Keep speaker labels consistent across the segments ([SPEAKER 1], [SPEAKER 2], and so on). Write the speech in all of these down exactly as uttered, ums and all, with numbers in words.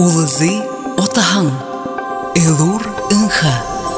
[SPEAKER 1] Улызы отаһың, элур ыңха.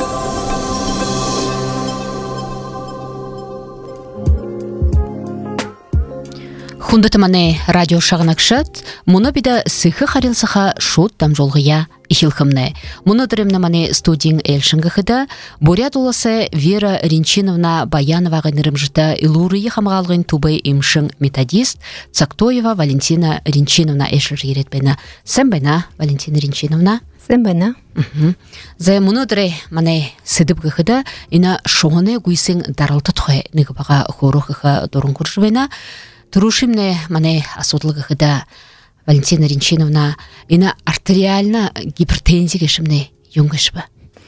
[SPEAKER 1] Хундатамане радио шагнакшат, мұны бида сыхы харилсыха шут там жолғыя ихилхымны. Мұны дыремнамане студийн элшінгіхіда, Бурят уласы Вера Ринчиновна Баянова ғынырымжыта илурыйы хамғалғын тубы имшың методист Цактоева Валентина Ринчиновна эшір еретбені. Сән байна, Валентина Ринчиновна?
[SPEAKER 2] Сән байна.
[SPEAKER 1] Зай мұны дыре мане сыдып ғыхыда, ина шоғыны гүйсің даралты тұхай нығыбаға хору ғыха дұрын күршівена. Турушимне мане асудлыгыда Валентина Ринчиновна ина артериальна гипертензия гешимне юнгышба.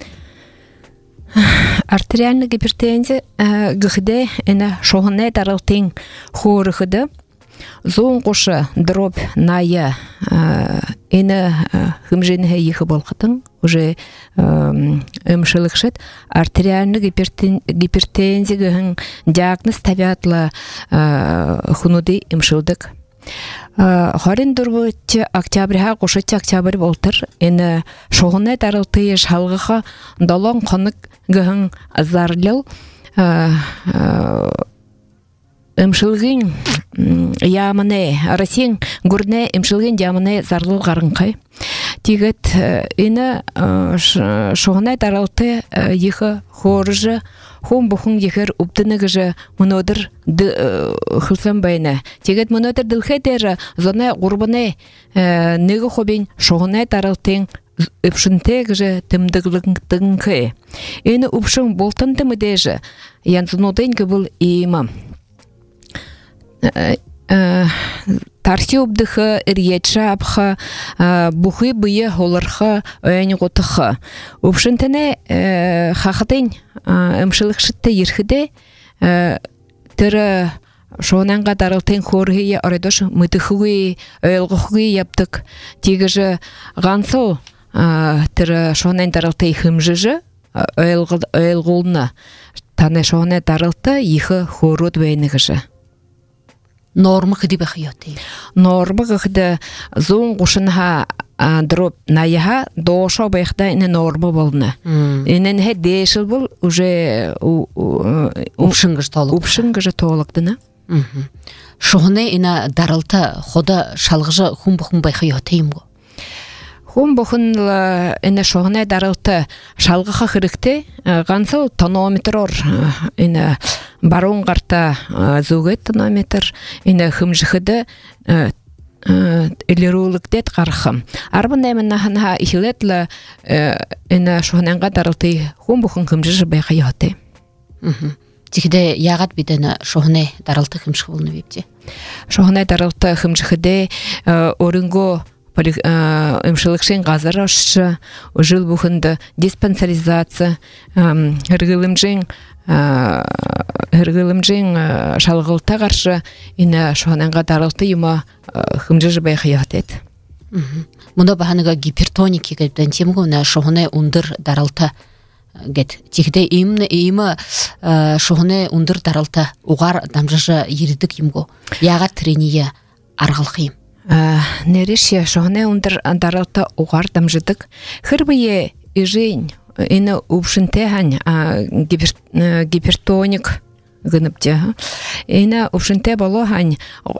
[SPEAKER 2] Артериальна гипертензия гыхде ина шоғыне даралтын хорыхыды зоң қошы дробь ная ина хымженге ехы болқытын уже өмшілікшет артериальны гипертензия гыхын диагноз табиатлы хунуды өмшілдік. Харин дұрбытты октябрьға қошытты октябрь болтыр. Ені шоғыны дарылтыйы шалғыға далан қанық гыхын зарлыл өмшілген ямыне, Россиян гүрне өмшілген ямыне зарлыл ғарынқай. Тегет ені шоғыны дарылты ехі хорыжы хом бухун ехер уптыныгыжы мұнодыр хылсан байна. Тегет мұнодыр дылхетері зоны ғұрбыны негі хобен шоғыны дарылтын үпшінтегіжі тымдығлыңтыңқы. Ені үпшін болтынды мүдежі янзынодың бұл иімі. Тарси обдыхы, ирьетші апхы, бұхы бұйы олырхы, өйені ғотықы. Өпшінтіне қақытын өмшілікшітті ерхіде түрі шоғынанға дарылтын қорғые орайдош мұтықығы, өйілғығы яптық. Тегіжі ғансыл түрі шоғынан дарылты хымжыжы өйілғылына таны шоғынан дарылты ехі қорыд бәйінігіжі.
[SPEAKER 1] Нормы қыды бәхиоты?
[SPEAKER 2] Нормы қыды зоң құшынға дроп наяға доша бәйіқта ине нормы болны. Инен хе дейшіл бұл уже
[SPEAKER 1] ұпшыңғыш толық.
[SPEAKER 2] Ұпшыңғыш толықтыны.
[SPEAKER 1] Шоғыны ина дарылты хода шалғыжы хұм-бұхым бәйхиоты емгі?
[SPEAKER 2] Хұм-бұхын ине шоғыны дарылты шалғыға қырықты ғансыл тонометрор ине барон қарта зуғет тонометр ине хымжықыды элерулыктет қарқым. Арбын әмін наханға ихилетлі ине шоғынанға дарылты хұм-бұхын хымжыжы бәйхиоты.
[SPEAKER 1] Тегіде яғат бедені шоғыны дарылты хымжығы болны бепте?
[SPEAKER 2] Шоғыны дарылты хымжықыды орынғы өмшілікшен ғазар ашшы, жыл бұхынды диспансаризация, үргілімжен шалғылта қаршы, ині шоғананға дарылты ема хымжыжы байқият ет.
[SPEAKER 1] Мұнда бағаныға гипертоники кәлбден темгі өні шоғыны ұндыр дарылты гет. Тегіде емі шоғыны ұндыр дарылты ұғар дамжыжы ерідік емгі. Яға трение арғылқиым.
[SPEAKER 2] Нереше шоғыны ұндар даралта уғар дамжыдық. Хырбые ижень, ині ұпшынтеған гипертоник ғыныпте. Ині ұпшынте болуған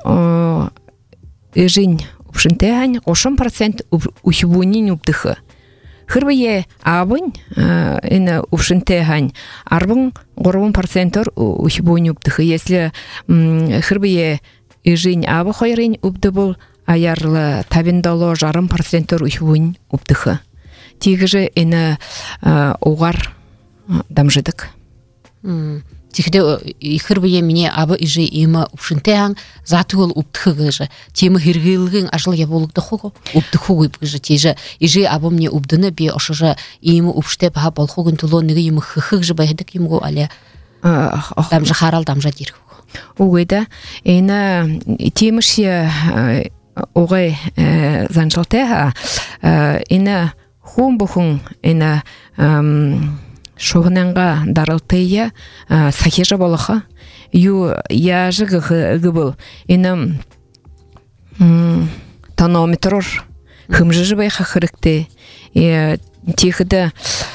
[SPEAKER 2] ижень ұпшынтеған қошын процент ұхибунин ұпдықы. Хырбые абын ині ұпшынтеған арбын ғорбын процентор ұхибунин ұпдықы. Если хырбые ижень абы қойрын ұпды бұл, аярлы табиндалы жарым проценттер ұйуын ұптықы. Тегіжі іні оғар дамжыдық.
[SPEAKER 1] Тегіде ихырбые мене абы ижі емі ұпшынтең заты ол ұптықы ғыжы. Темі хиргілігін ажылы болуқты қоғы, ұптықы ғып ғыжы. Тежі ижі абы мне ұпдыны бе ұшыжы емі ұпште баға болқығын тұлы неге емі хықы ғыжы байыдық емгі әлі дамжы харал дамжа дер.
[SPEAKER 2] Оғайда, іні теміші оғай заншылтеға, іні хұм-бұхын іні шоғынанға дарылтыйы сахежа болыға, ю яжы ғыбыл, іні тонометрор хымжы байха хырыкты. Тихіді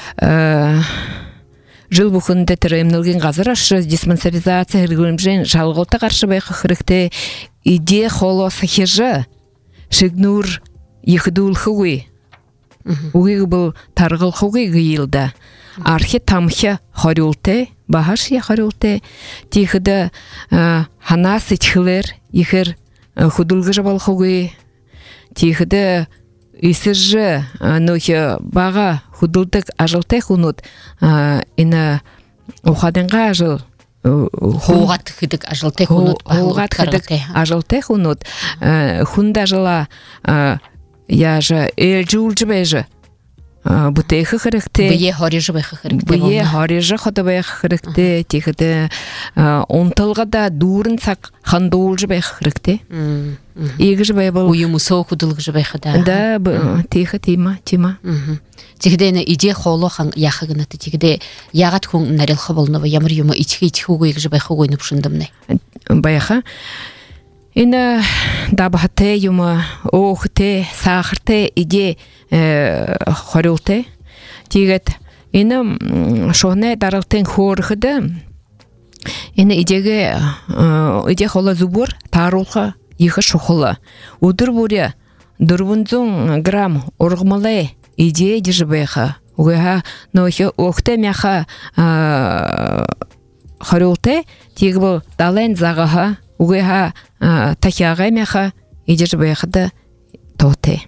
[SPEAKER 2] жыл бұқында тірімнілген қазыр ашы диспансеризация үргілімжен жалғылта қаршы байқа хырыкты. Иде холо сахежы шигнур ехидул хуи. Уги был таргыл хуи гилда. Архи тамхи хорюлте, бахаш я хорюлте. Тихида ханасы чхилер ихер худулгы жабал хуи. Тихида исыржы нохи бага худултык ажылте хунут ина ухаденга ажыл.
[SPEAKER 1] Хоугат хидик ажылте хунут.
[SPEAKER 2] Хоугат хидик ажылте хунут. Хунда жыла я же элжулжы бэжы. Бутейхы хырыкты.
[SPEAKER 1] Бие хорижы байхы хырыкты.
[SPEAKER 2] Бие хорижы ходы байхы хырыкты. Тихіді онтылға да дурын сақ хандолжы байхы хырыкты. Егіжі бай бұл.
[SPEAKER 1] Уйымы соу худылғыжы байхы да.
[SPEAKER 2] Да, тихі тима, тима.
[SPEAKER 1] Тихіде иде холо хан яхы гынаты. Тихіде яғат хүн нарилхы болны ба. Ямыр юмы ичхи-ичхи уйгыжы байхы ойнып шындымны.
[SPEAKER 2] Байхы. Ина дабахте юма охте сахарте иде хорюлте тигет ина шоне даралтен хорхыды ина идеге иде хола зубур тарулха ихы шохола удыр буре дурвунзун грамм оргмале иде дижбеха уга нохе охте мяха хорюлте тигбо дален загаха уга тахяга мяха идижбехда тоте.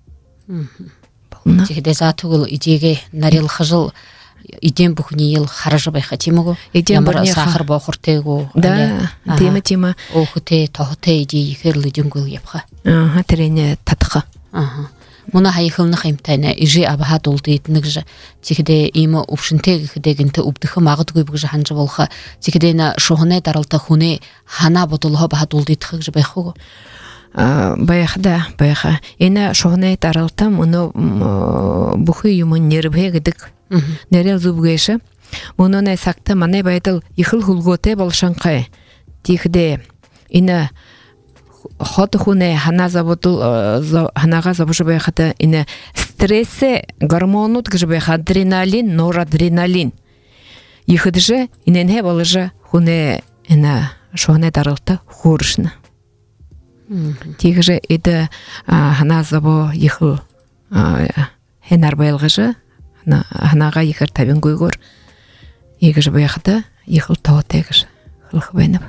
[SPEAKER 1] Тихиде затугул идеге нарил хажыл идем бухни ел харажы байха тимогу. Ямар сахар бохуртегу.
[SPEAKER 2] Да, тема тема.
[SPEAKER 1] Охуте тохуте иде ихерлы дүнгул япха.
[SPEAKER 2] Ага, терене татха.
[SPEAKER 1] Ага. Муна хайхылны хаймтайна ижи абаха долдыйтныкжы. Тихиде има упшынтеги хидегинте убдыхы мағыд гүйбгжы ханжы болха. Тихиде на шоғыне даралта хуне хана ботулға баха долдыйтхыгжы байхугу.
[SPEAKER 2] Байхда, байха. Ена шоғыне даралта мұны бұхы юмын нербхегідік. Нерел зубгейші. Мұны не сақта мане байдыл ихыл хулготе болшанқай. Тихиде ина ход хуне хана забутул ханага забушу байхата ина стрессе гормонут гжы байха адреналин, норадреналин. Ихыджы иненhe балыжы хуне ина шоне дарылты хуршны. Тигжы иді хана забу ихыл хенар байлгыжы ханага ихыр табин гойгор. Игжы байхата ихыл таотегжы хылхы байнып.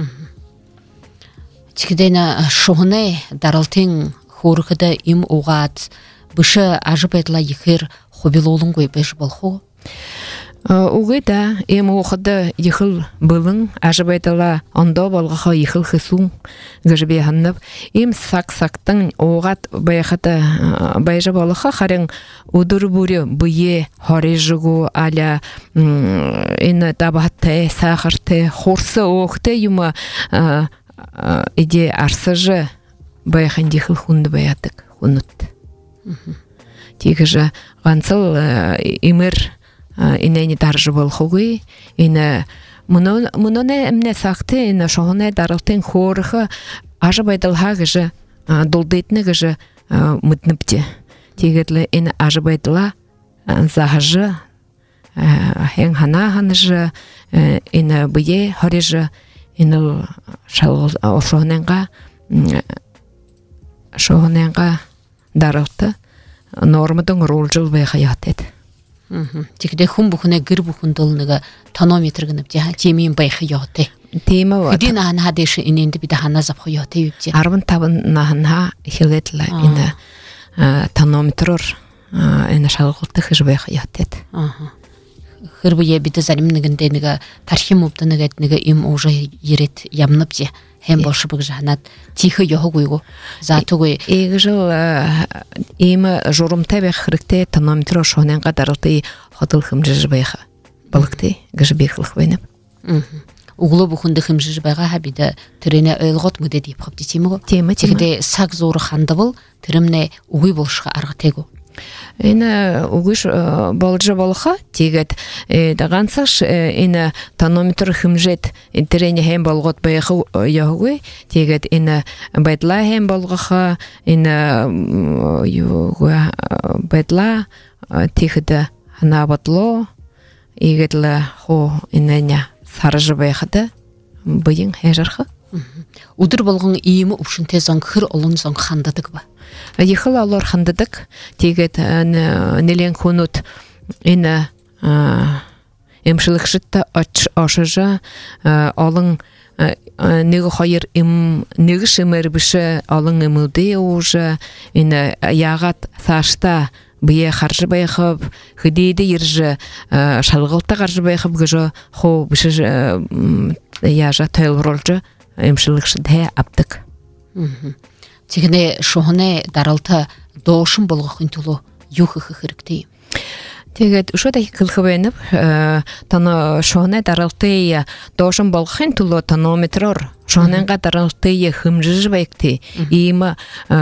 [SPEAKER 1] Тихидена шоғыне даралтын хорықыда им оғат, бұшы ажып әділа ехір хобилолын қой бәжі болху?
[SPEAKER 2] Оғы да, им оғыда ехіл бұлын, ажып әділа ондо болғаға ехіл хысуң ғыжбе ханнып. Им сақ-сақтың оғат байқыда байжы болыға қарың удыр бүрі бұйе хорежігу аля ені табатты, сақырты, хорсы оғыда юма иде арсыжы байхан дихыл хунды баядык хунут. Тигіжі ғансыл имір инайни даржы бол хугы, ина мұноне әмне сақты, ина шоғыне дарылтын хорығы ажы байдылға ғыжы, долдайтыны ғыжы мұтныпте. Тигідлі ина ажы байдыла зағыжы, әң хана ханыжы, ина бұйе хорежы, иныл шоғыненға шоғыненға дарылты нормадың рол жыл байға ятеді.
[SPEAKER 1] Текде хун бұхыне гір бұхын дылыныға тонометр гынып темейін байға яты.
[SPEAKER 2] Тема var.
[SPEAKER 1] İdi nahan hadişi inindi bir daha nazap koyuyordu yüpçe.
[SPEAKER 2] Arvın tabın nahanha hiletla ina tanometror ina şalgıltı hıжбай hayatет.
[SPEAKER 1] Hırбые bir de zalimniginde niga tarhim upta niga niga im oja yeret yamnıpçe. Hem boşı bıgı hanat tihı yoğu koygu. Zatı koy.
[SPEAKER 2] Egijil im jorumta ve hırıkte tanometror şonen kadarıltı hodıl hımjıжбай balıktı gıжбай hılhbaynıp.
[SPEAKER 1] Углу бухунды хымжыж байга хабида тирене өлгот муде дип хапты тимого.
[SPEAKER 2] Тема
[SPEAKER 1] тема. Тигде сак зору хандабыл тиремне угуй болшга арга тегу.
[SPEAKER 2] Ина угыш болжа болха тигет дагансаш ина тонометр химжет интерене хем болгот байху ягы тигет ина байтла хем болгоха ина юга байтла тихда набатло игетла хо инаня саржы байхада быйын хежарха
[SPEAKER 1] удыр болгон ийми ушунте зон хыр олон зон хандадык ба
[SPEAKER 2] Ехал алар хандадык тигет нелен хунут ина эмшиликшитта ач ашыжа алың неге хайыр им неге шемер бише алың эмуде уже ина ягат сашта бие харжы байхып хидиде ирже шалгылта харжы байхып гыжо хо бише яжа тел ролжа эмшиликшитте аптык Тигне шохне даралта доошун болгохын тулу юхы хырыкты. Тигет ушода кылхыбенеп, тана шохне даралты доошун болгохын тулу тонометрор. Шохненга даралты хымжыж байкты. Има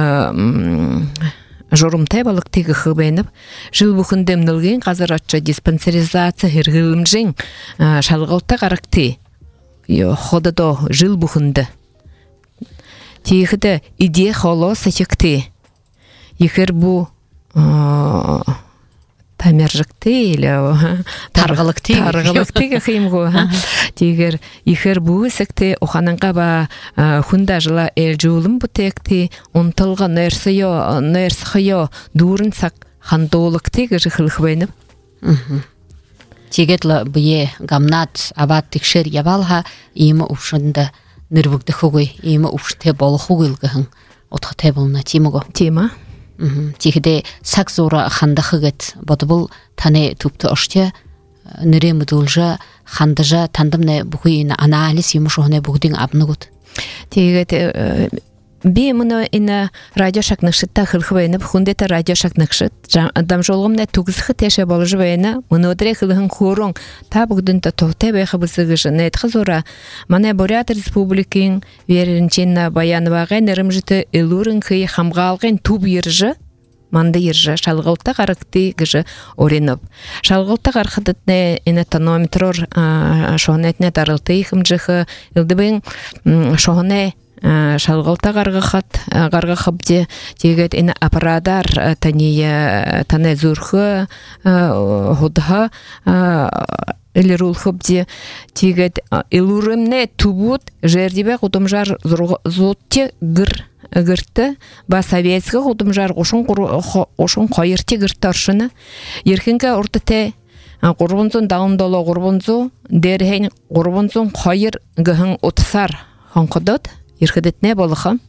[SPEAKER 2] жорумтай балыкты кылхыбенеп, жыл бухындем нылген казыр атча диспансеризация хыргылымжың шалгылта каракты. Ходадо жыл бухынды. Тихде идея холо сачекты. Ихер бу тамержыкты или
[SPEAKER 1] таргалыкты
[SPEAKER 2] таргалыкты химго. Тигер ихер бу секте охананга ба хунда жила элжулым бутекти онтылга нерсеё нерсхеё дурын сак хандолыкты гыхылхбайнып.
[SPEAKER 1] Тигетла бие гамнат абат тикшер ябалха има ушында нырвыгды хугой има уште болохугылгын отхате болна тимого
[SPEAKER 2] тема
[SPEAKER 1] тигде сакзора хандахыгет бодбул тане тупты аште ныре мудулжа хандажа тандымне бухуина анализ юмшохне бугдин абнугут
[SPEAKER 2] тигет би мына ина радио шакныкшытта хылхыбайнып хундета радио шакныкшыт адам жолгомне тугызхы теше болжубайна мынодре хылхын хорон табугдынта тохте байхабысыгыжы нетхазора мане Бурят республикин веренчинна баянвага нерымжыты илурын хый хамгалгын туб иржы манда иржы шалгылта каракты гыжы оренып шалгылта кархыдытне ина тонометрор шонетне дарылты хымжыхы илдыбын шоне шалгылта гаргахат гаргахабде тигет ин аппарадар тания тане зурхы худха элирулхабде тигет илурымне тубут жердибе кутумжар зотте гыр гырты ба советский кутумжар ошон ошон кайырте гыртаршыны еркинге ортете курбунзун даундоло курбунзу дерхен курбунзун кайыр гыхын отсар ханкодот Ирхедетне болохам.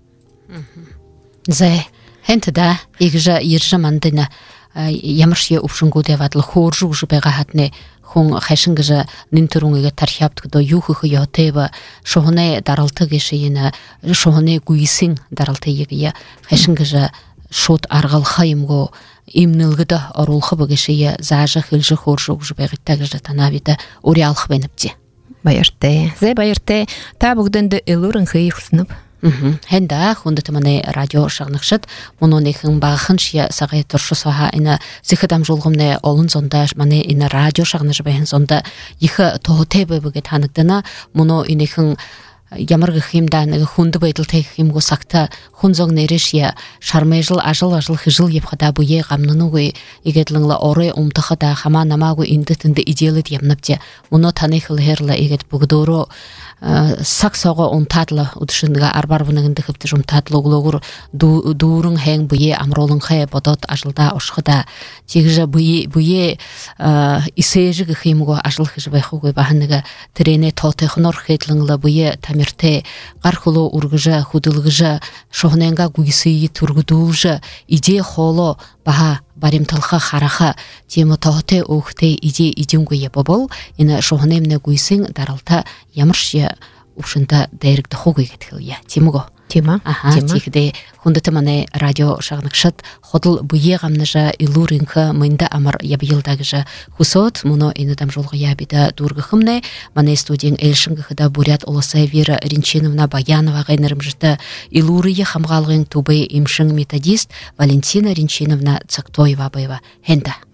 [SPEAKER 1] Зе хентда игжа иржа мандына ямыршие упшунгуде вадлы хоржу уже бегахатне хон хашингжа нинтурунгеге тархиапты до юхы ятева шохне даралты гешиена шохне гуисин даралты егия хашингжа шот аргал хаймго имнылгыда орулхы бегешие зажа хилжы хоржу уже бегиттагжа танавида уриалх бенепти
[SPEAKER 2] Баярте, зе баярте, табугденде элурын хыйхснып.
[SPEAKER 1] Хенда хундыты мане радио шагныкшыт, мунонехын багын шия сагай туршу саха ина зихадам жолгумне олун зонда мане ина радио шагныжы бэхэн зонда ихы тохоте бэбэгэ таныдына муно инехын ямаргы химдан хунды байтыл тек химго сакта хунзог нерешия шармежыл ажыл ажыл хижыл епхада буе гамнынугы игетлыңла оры умтахада хама намагу индетинде идеалит ямнапте муно танехыл херла игет бугдоро саксого унтатлы удшынга арбарбыныңды хыпты жумтатлы углогур дурың хэң буе амролың хэ бодот ажылда ошхыда тигжа буе буе исежиг химго ажыл хижбай хугы бахыныга трене тотехнор хэтлыңла буе тамирте гархулу ургыжа худылгыжа шохненга гуйсыйы тургудулжа иде холо баха баримталха хараха тема тохте охте иде идингуе бобол ина шохнемне гуйсин даралта ямыршия ушында дайрыкты хугы кеткилия тимго
[SPEAKER 2] тема.
[SPEAKER 1] Ага, тихде хундыты мане радио шагнакшат ходыл буе гамныжа илуринка мында амар ябилдагыжа хусот муно инадам жолга ябида дургыхымне мане студияң элшингыхда бурят олоса Вера Ринчиновна Баянова гайнырымжыта илурые хамгалгын тубы имшин методист Валентина Ринчиновна Цактоева байва хенда.